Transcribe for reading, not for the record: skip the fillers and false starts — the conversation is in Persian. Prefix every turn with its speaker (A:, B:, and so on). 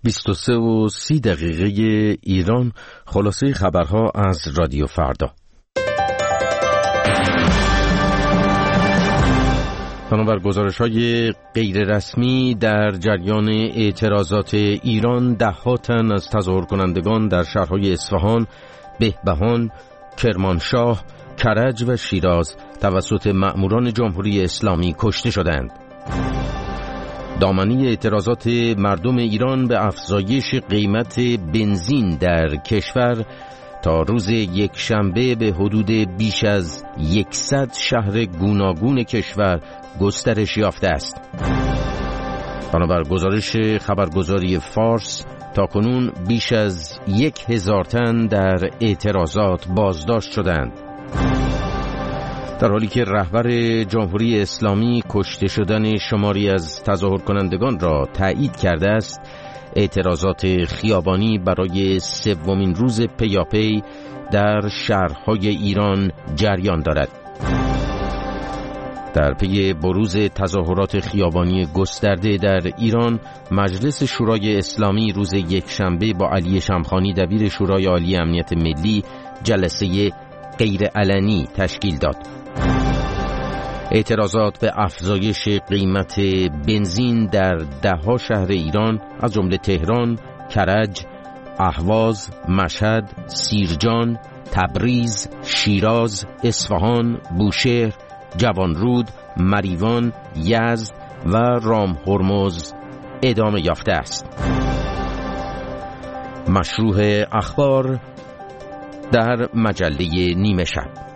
A: 23:30 ایران. خلاصه خبرها از رادیو فردا. بنابر گزارش‌های غیررسمی در جریان اعتراضات ایران، ده‌ها تن از تظاهر کنندگان در شهرهای اصفهان، بهبهان، کرمانشاه، کرج و شیراز توسط مأموران جمهوری اسلامی کشته شدند. دامنه اعتراضات مردم ایران به افزایش قیمت بنزین در کشور تا روز یکشنبه به حدود بیش از 100 شهر گوناگون کشور گسترش یافته است. بنابر گزارش خبرگزاری فارس، تاکنون بیش از 1000 تن در اعتراضات بازداشت شدند، در حالی که رهبر جمهوری اسلامی کشته شدن شماری از تظاهر کنندگان را تایید کرده است. اعتراضات خیابانی برای سومین روز پیاپی در شهرهای ایران جریان دارد. در پی بروز تظاهرات خیابانی گسترده در ایران، مجلس شورای اسلامی روز یکشنبه با علی شمخانی دبیر شورای عالی امنیت ملی جلسه غیر علنی تشکیل داد. اعتراضات به افزایش قیمت بنزین در ده‌ها شهر ایران از جمله تهران، کرج، اهواز، مشهد، سیرجان، تبریز، شیراز، اصفهان، بوشهر، جوانرود، مریوان، یزد و رامهرمز ادامه یافته است. مشروح اخبار در مجله نیمه شب.